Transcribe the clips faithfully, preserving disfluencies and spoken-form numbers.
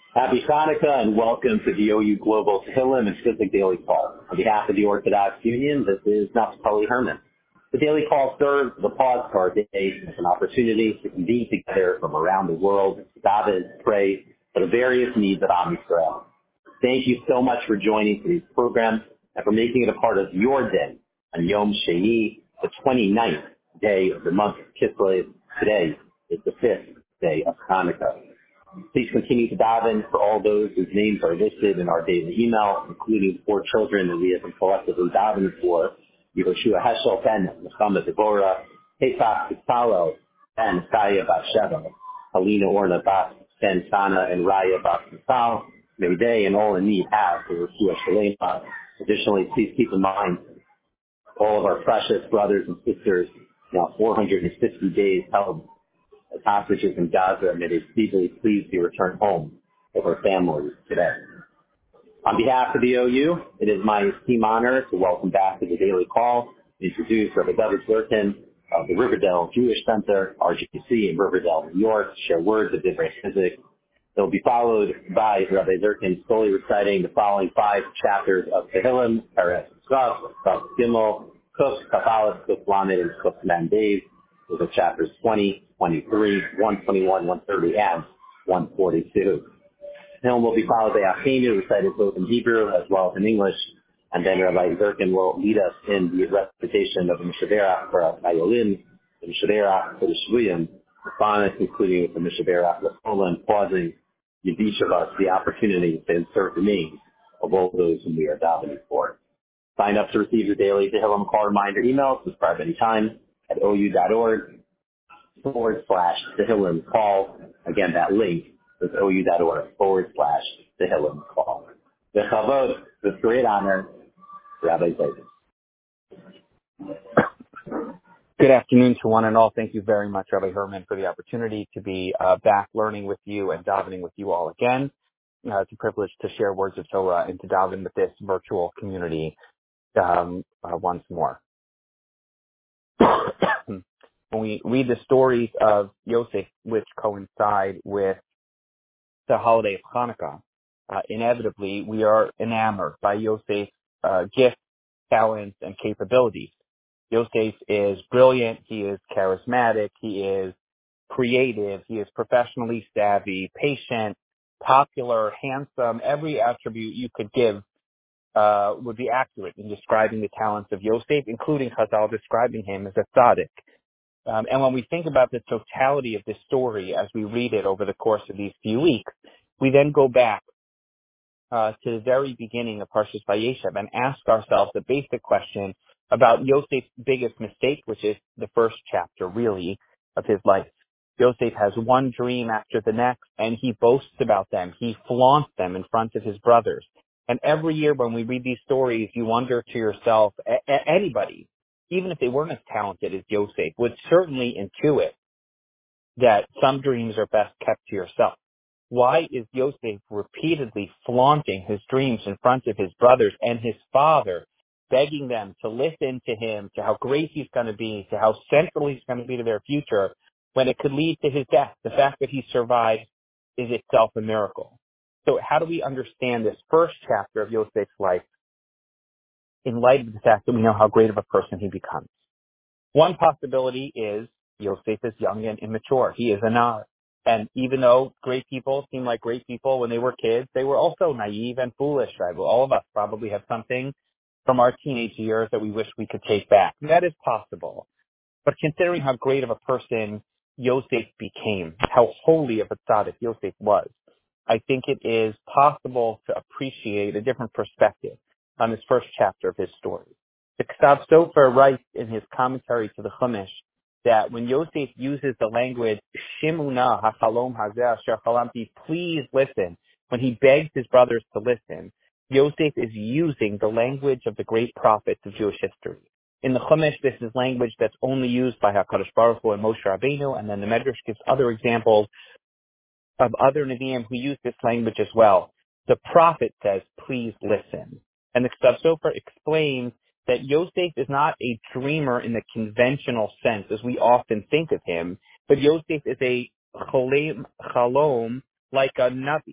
Happy Hanukkah and welcome to the O U Global Tehillim and Shkizlik Daily Call. On behalf of the Orthodox Union, this is Naftali Herman. The Daily Call serves as a pause for our day as an opportunity to convene together from around the world to daven, pray for the various needs of Am Yisrael. Thank you so much for joining today's program and for making it a part of your day on Yom Sheni, the twenty-ninth day of the month of Kislev. Today is the fifth day of Hanukkah. Please continue to daven for all those whose names are listed in our daily email, including four children that we have been collectively davening for: Yehoshua Heschel ben Nechama Devorah, Pesach Pitzalo ben Saya Bat Sheva, Helena Orna Bat Ben Sana, and Raya Bat Pitzal. May they and all in need have for Yehoshua Shalema. Additionally, please keep in mind all of our precious brothers and sisters, now four hundred fifty days held as hostages in Gaza, may they speedily please be returned home with our families today. On behalf of the O U, it is my esteemed honor to welcome back to the Daily Call, introduce Rabbi David Zirkin of the Riverdale Jewish Center, R G C in Riverdale, New York, to share words of Divrei Chizuk. It will be followed by Rabbi Zirkin slowly reciting the following five chapters of Tehillim, Peres Tzaf, Tzaf Gimel, Kuf, Kaf Aleph, Kuf Lamed, and Kuf Mem Beis. Those are chapters twenty, twenty-three, one twenty-one, one thirty, and one forty-two. Then will be followed by Achenu, recited both in Hebrew as well as in English, and then Rabbi Zirkin will lead us in the recitation of the Mishaberach for Ayolin, the Mishaberach for the Shvuyim, the Bonus, concluding with the Mishaberach L'Olam, pausing, give each of us the opportunity to insert the names of all those whom we are davening for. Sign up to receive your daily Tehillim call reminder emails. Subscribe anytime at ou.org forward slash Tehillim call. Again, that link is ou.org forward slash Tehillim call. The Chavod, with great honor, Rabbi Zayden. Good afternoon to one and all. Thank you very much, Rabbi Herman, for the opportunity to be uh, back learning with you and davening with you all again. Uh, it's a privilege to share words of Torah and to daven with this virtual community um, uh, once more. When we read the stories of Yosef, which coincide with the holiday of Hanukkah, uh, inevitably we are enamored by Yosef's uh, gifts, talents, and capabilities. Yosef is brilliant, he is charismatic, he is creative, he is professionally savvy, patient, popular, handsome. Every attribute you could give uh, would be accurate in describing the talents of Yosef, including Chazal describing him as a tzaddik. Um, and when we think about the totality of this story as we read it over the course of these few weeks, we then go back uh, to the very beginning of Parshas Vayeshev and ask ourselves the basic question about Yosef's biggest mistake, which is the first chapter, really, of his life. Yosef has one dream after the next, and he boasts about them. He flaunts them in front of his brothers. And every year when we read these stories, you wonder to yourself, a- a- anybody, even if they weren't as talented as Yosef, would certainly intuit that some dreams are best kept to yourself. Why is Yosef repeatedly flaunting his dreams in front of his brothers and his father, begging them to listen to him, to how great he's going to be, to how central he's going to be to their future, when it could lead to his death? The fact that he survived is itself a miracle. So how do we understand this first chapter of Yosef's life in light of the fact that we know how great of a person he becomes? One possibility is Yosef is young and immature. He is a nar. And even though great people seem like great people when they were kids, they were also naive and foolish. Right? Well, all of us probably have something from our teenage years that we wish we could take back. That is possible. But considering how great of a person Yosef became, how holy of a tzaddik Yosef was, I think it is possible to appreciate a different perspective on this first chapter of his story. The Ksav Sofer writes in his commentary to the Chumash that when Yosef uses the language, Shimuna hachalom hazeh asher chalamti, please listen, when he begs his brothers to listen, Yosef is using the language of the great prophets of Jewish history. In the Chumash, this is language that's only used by HaKadosh Baruch Hu and Moshe Rabbeinu, and then the Medrash gives other examples of other Nevi'im who use this language as well. The prophet says, please listen. And the Ksav Sofer explains that Yosef is not a dreamer in the conventional sense as we often think of him, but Yosef is a chalom, chalom like a Navi.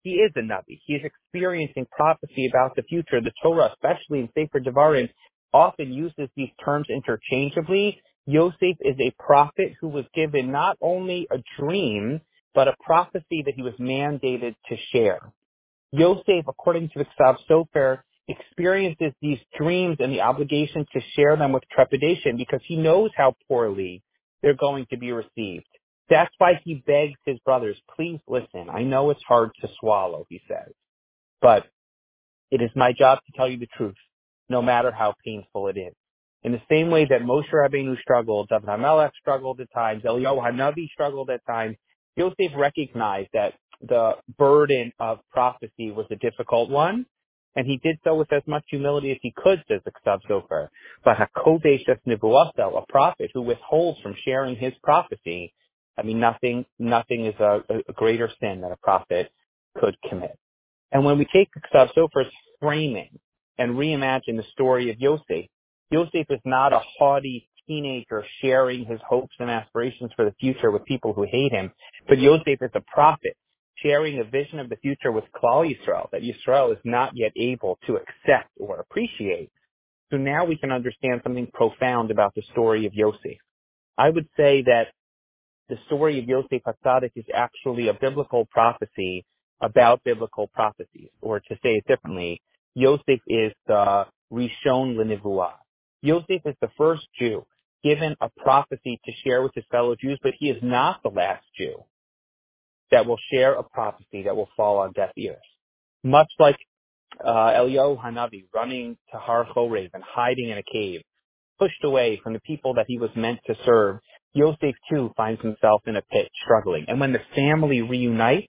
he is a Navi. He is experiencing prophecy about the future. The Torah, especially in Sefer Devarim, often uses these terms interchangeably. Yosef is a prophet who was given not only a dream, but a prophecy that he was mandated to share. Yosef, according to the Ksav Sofer, experiences these dreams and the obligation to share them with trepidation because he knows how poorly they're going to be received. That's why he begs his brothers, please listen. I know it's hard to swallow, he says, but it is my job to tell you the truth, no matter how painful it is. In the same way that Moshe Rabbeinu struggled, David HaMelech struggled at times, Eliyahu HaNavi struggled at times, Yosef recognized that the burden of prophecy was a difficult one, and he did so with as much humility as he could, says the Ksav Sofer. But HaKodesh es Nevuasel, a prophet who withholds from sharing his prophecy, I mean, nothing, nothing is a, a greater sin that a prophet could commit. And when we take the Ksav Sofer's framing and reimagine the story of Yosef, Yosef is not a haughty teenager sharing his hopes and aspirations for the future with people who hate him, but Yosef is a prophet sharing a vision of the future with Klal Yisrael that Yisrael is not yet able to accept or appreciate. So now we can understand something profound about the story of Yosef. I would say that the story of Yosef HaTzadik is actually a biblical prophecy about biblical prophecies, or to say it differently, Yosef is the Rishon L'Nevuah. Yosef is the first Jew given a prophecy to share with his fellow Jews, but he is not the last Jew that will share a prophecy that will fall on deaf ears. Much like uh, Eliyahu HaNavi running to Har Chorev and hiding in a cave, pushed away from the people that he was meant to serve, Yosef too finds himself in a pit, struggling. And when the family reunites,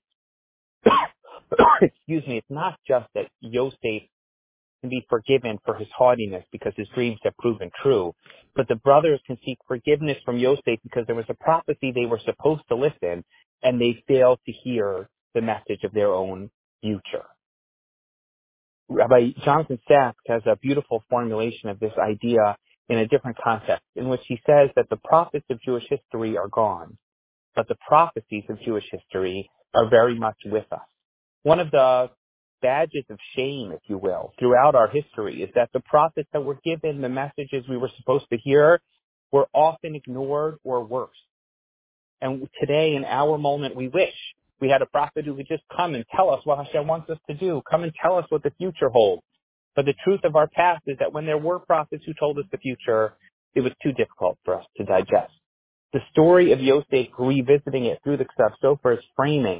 excuse me, it's not just that Yosef can be forgiven for his haughtiness because his dreams have proven true, but the brothers can seek forgiveness from Yosef because there was a prophecy they were supposed to listen, and they failed to hear the message of their own future. Rabbi Jonathan Sacks has a beautiful formulation of this idea in a different context, in which he says that the prophets of Jewish history are gone, but the prophecies of Jewish history are very much with us. One of the badges of shame, if you will, throughout our history is that the prophets that were given the messages we were supposed to hear were often ignored or worse. And today, in our moment, we wish we had a prophet who could just come and tell us what Hashem wants us to do, come and tell us what the future holds. But the truth of our past is that when there were prophets who told us the future, it was too difficult for us to digest. The story of Yosef, revisiting it through the Ksav Sofer's framing,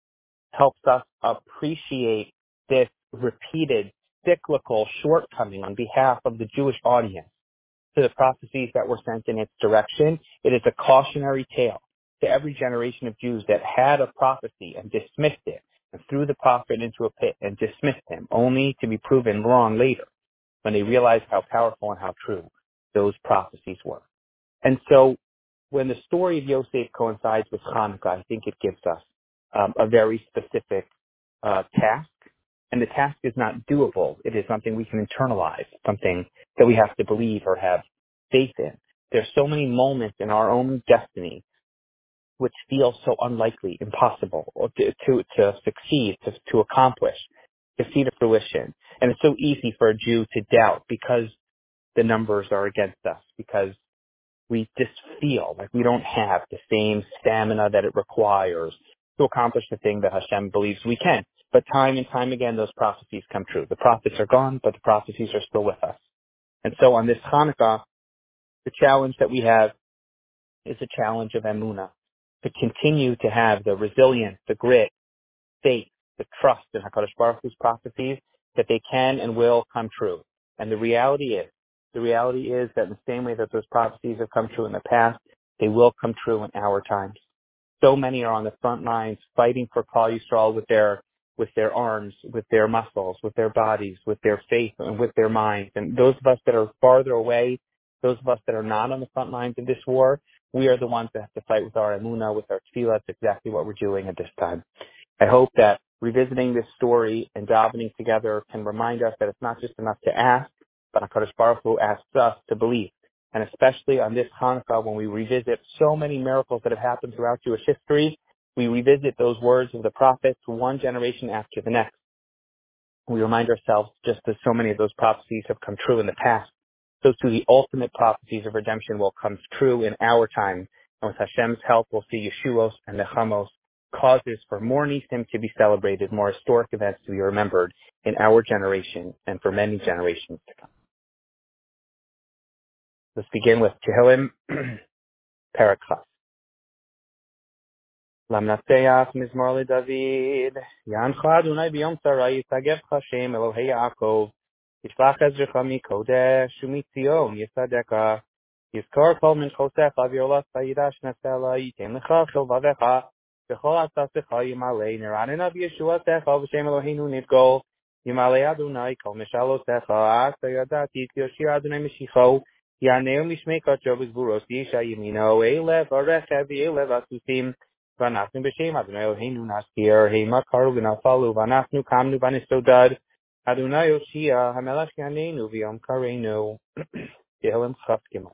helps us appreciate this repeated cyclical shortcoming on behalf of the Jewish audience to the prophecies that were sent in its direction. It is a cautionary tale to every generation of Jews that had a prophecy and dismissed it and threw the prophet into a pit and dismissed him, only to be proven wrong later when they realized how powerful and how true those prophecies were. And so when the story of Yosef coincides with Hanukkah, I think it gives us um, a very specific uh, task. And the task is not doable. It is something we can internalize, something that we have to believe or have faith in. There's so many moments in our own destiny which feel so unlikely, impossible or to, to, to succeed, to, to accomplish, to see to fruition. And it's so easy for a Jew to doubt because the numbers are against us, because we just feel like we don't have the same stamina that it requires to accomplish the thing that Hashem believes we can. But time and time again, those prophecies come true. The prophets are gone, but the prophecies are still with us. And so on this Hanukkah, the challenge that we have is a challenge of emunah, to continue to have the resilience, the grit, faith, the trust in HaKadosh Baruch Hu's prophecies that they can and will come true. And the reality is, the reality is that in the same way that those prophecies have come true in the past, they will come true in our times. So many are on the front lines fighting for Klal Yisrael with their with their arms, with their muscles, with their bodies, with their faith, and with their minds. And those of us that are farther away, those of us that are not on the front lines of this war, we are the ones that have to fight with our emunah, with our tefillah. That's exactly what we're doing at this time. I hope that revisiting this story and davening together can remind us that it's not just enough to ask, but HaKadosh Baruch Hu asks us to believe. And especially on this Hanukkah, when we revisit so many miracles that have happened throughout Jewish history, We revisit those words of the prophets one generation after the next. We remind ourselves, just as so many of those prophecies have come true in the past, so too the ultimate prophecies of redemption will come true in our time. And with Hashem's help, we'll see Yeshuos and Nechamos, causes for more Nisim to be celebrated, more historic events to be remembered in our generation and for many generations to come. Let's begin with Tehillim, Perek Chaf. Lamnaseach Mizmor LeDavid, Yancha Adonai b'yom tzara yisagevcha Hashem Elohei Yaakov, Yishlach ezrecha mikodesh umitzion yisadeka, Yizkor kol minchosecha v'yolas vayidash nasela yitem lecha chilvavecha, V'chol atzasecha yimalei neranenav Yeshuasecha v'shem Eloheinu nidgol, Yimalei Adonai kol mishalosecha, Asa yadati yoshir Adonai mishicho, Yaneu mishmei kacho v'zburos yisha yimino, Eilev arechev Eilev asusim, Vanafnu b'shem Adonai Eloheinu naskir, Heima karu v'nafalu, Vanafnu kamnu v'nistodad, Adonai Yoshia, Hamelach Yaneinu v'yom kareinu. Tehillim Chaf Gimel.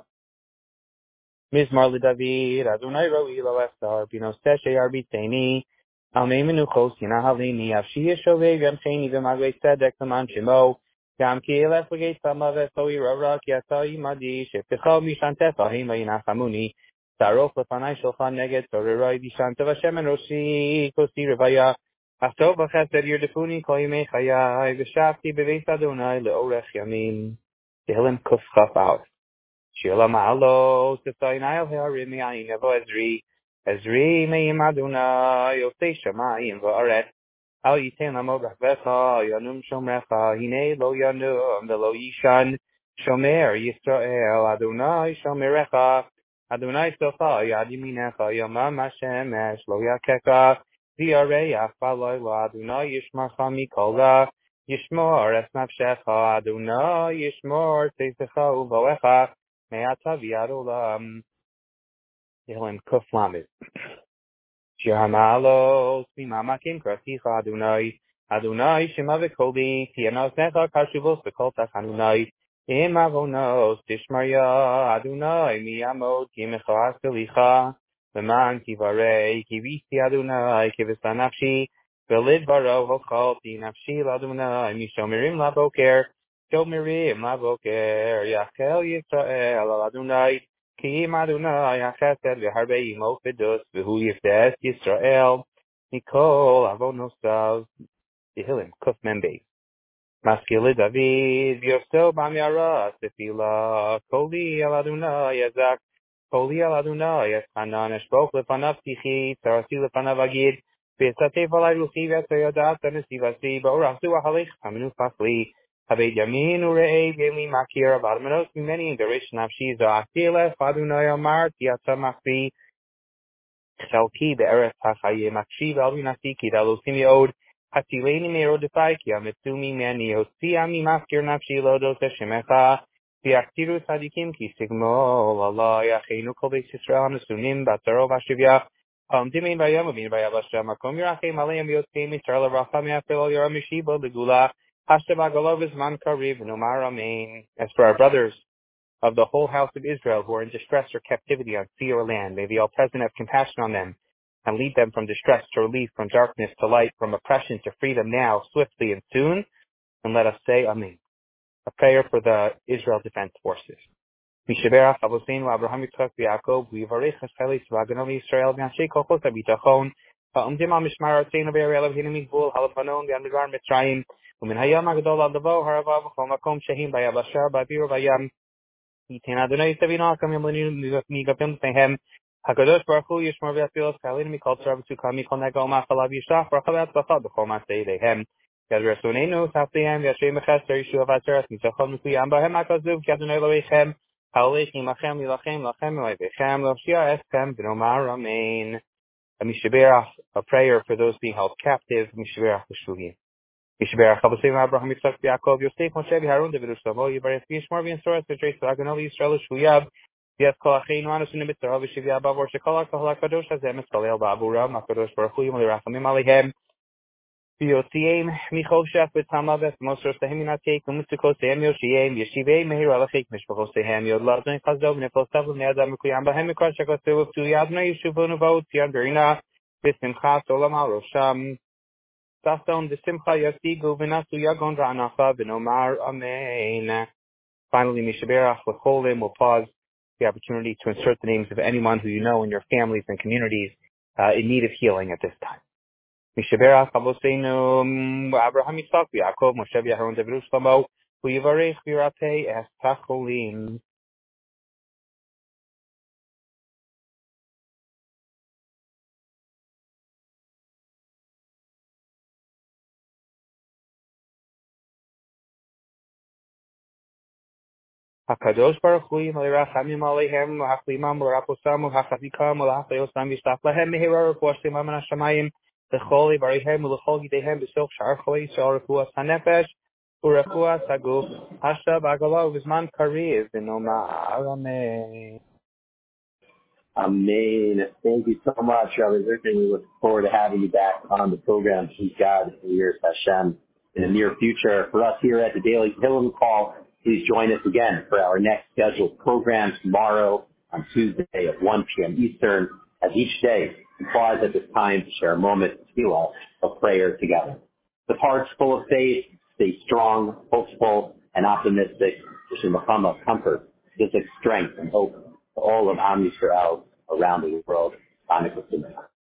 Mizmor LeDavid, Adonai Ro'i lo esar, Binos teshe arbiteni, Almei menuchos yinahalini, Avshi yeshovev yamcheni v'magvei tzedek l'man shemo, Gam ki elef l'gei sama v'so yirarak yasa yimadi, Sheftecha mishantecha heima yinachamuni, Sarof l'fanai shulchan neged soreroi vishantav Hashem en roshi kosi revaya, Achtov v'chesed yirdefuni kol yimei chayai, V'shavti b'veis Adonai le'orech yamim. Tehillim Kuf Chaf Aleph. Shir ma'alos t'sayin ha'arim yayin yavo Ezri, Ezri me'im Adonai yosei shamayim v'aretz, Al yiten lamod rachvecha yanum shomrecha, Hinei lo yanum v'lo yishan, Shomer Yisrael Adonai shomerecha, Adonai socha yad yaminecha, Yamam Hashemesh lo yakeka, V'yareach v'aloyla, Adonai yishmarcha mikol ra, Yishmor es nafshecha, Adonai yishmor teisecha uvoecha, me'ata v'yad olam. Tehillim Kuf Lamed. Shir ha'ma'alos mimamakim krasicha Adonai, Adonai shema v'koli, ti'anosnecha kashuvos v'kol tachanunai, im avonos tishmarya, Adonai miyamod kimecha aselicha, V'man kivarei kivisi Adonai kivisa nafshi, V'lid varo hochalti nafshi l'Adonai, mishomerim laboker, shomerim laboker, Yachel Yisrael al Adonai, Ki im Adonai hachesed v'harbei imo fidus, V'hu yifdes Yisrael, Mikol avonosav. Tehillim Kuf Membeis. Maskil David, V'yoso b'amyara sefila, Koli al Adonai yazak, Koli al Adonai eschanan, Eshbok lefanav tichi, Tarasi lefanav agid, V'esatef alai ruchi v'esayadat v'nesivasi, Ba'orasu ahalech haminu fasli, Habed yamin u're'ei v'yemi makir, V'admanos mimeni derish nafshi, Zo'ati elef Adonai amar, Tiata machzi, Chalki be'eretz ha'chayim, Makshi v'alvi nasi, Ki dalosim yod, Hatileni me'rodifai, Ki amitsumi meni, Hotzi ami maskir nafshi lodos Hashemecha, V'yachtiru tzadikim ki sigmol, Allah yacheinu kol beis Yisrael nesunim, Batzaro v'ashivya, Ha'omdimin v'ayam u'min v'yavashem, Makom yirachem aleim v'yotzim Yisrael v'racha me'afel al yoram yeshiva l'gula, Hashem agalav v'zman kariv, Nomar Amen. As for our brothers of the whole house of Israel who are in distress or captivity on sea or land, may the All-Present have compassion on them and lead them from distress to relief, from darkness to light, from oppression to freedom now, swiftly and soon, and let us say Amen. A prayer for the Israel Defense Forces. Mishaberach Avoseinu Abraham Yitzchak V'Yaakov V'yivarech Hashem V'Aganov Yisrael V'Anshei Kochos HaBitachon Ha'omdim Ha'mishmar Artzeinu V'Yarei Eloheinu Migvul Ha'Lebanon V'Amidbar Mitzrayim U'min Hayam HaGadol Al-Davo Ha'Rava V'Chol Makom Shehim V'Yabashar V'Avir V'Yam Yitin Adonai Yisavino Hakam Yamlinu Migavim Sehem HaKadosh Baruch Hu Yishmor V'Yatzilos K'Alinu Mikol Tzar V'Tukam Mikol Negol Machalav Yishach Baruch V'Atzlachah B'Chol Masei Dehem Yad Rasoneinu Taflihem V'Yashrei Mechester Yeshua V'Atzeres Mitzachon Mukuyam B'Hem HaKazuv Ki Adonai Elohechem Ha'olechim Lachem Yilachem Lachem Elohechem L'Shia Eskem V'Nomar Amen. Mishaberach, a prayer for those being held captive. Mishaberach L'Shuvim. Mishaberach Avoseinu Abraham Yitzchak V'Yaakov Yosef Moshe V'Harun David Ushlomo Yivarech V'Yishmor V'Yinsorah V'Treis V'Aganov Yisrael L'Shuyab V'Yas Kol Acheinu Anusim B'Tzara V'Shivya B'Avor Shekol HaKol HaKadosh Hazeh Mitzalel Ba'aburam HaKadosh Baruch Hu Yimol Yerachamim Aleihem V'Yotziim Michol Shef V'Tama V'Mosor Sehem Minatek V'Mutzukos Sehem Yoshiyim V'Yeshivei Meir Alachik Mishpachos Sehem Yod Ladon Chazdo V'Nefol Sav V'Nei Adam Mekuyam B'Hem Mikol Shekos V'Yad V'Yad Yeshuvonu V'Ot Tzion Berina B'simchas olam al rosham. Sason b'simcha yasigu v'nasu yagon ra'anacha v'nomar amen. Finally, Mishaberach L'cholim will pause the opportunity to insert the names of anyone who you know in your families and communities uh, in need of healing at this time. Mishaberach Avoseinu Abraham Yitzchak Yaakov Moshe Yaharon David Shlomo Hu Yivarech V'Yirapei Es Tacholim. Hakadosh Baruch Hu Yimalirachamim Aleihem Hachlimam L'Raposam Hachazikam L'Hachayosam Yishtach Lahem Mehira Refuah Shemam Min Hashamayim L'Chol Yivarihem L'Chol Yidehem B'Soch Sha'ar Cholei Yisrael Refuah HaNefesh U'Refuah Saguf Hashav Agala V'Zman Kariv V'Nomar Amen. Amen. Thank you so much, Rabbi Zirkin. We look forward to having you back on the program. Please God, for years Hashem, in the near future. For us here at the Daily Tehillim Call, please join us again for our next scheduled program tomorrow on Tuesday at one p.m. Eastern. As each day, we pause at this time to share a moment of tefillah, of prayer together. With hearts full of faith, stay strong, hopeful, and optimistic. Wishing Muhammad comfort, physical strength, and hope to all of Am Yisrael around the world. Amen.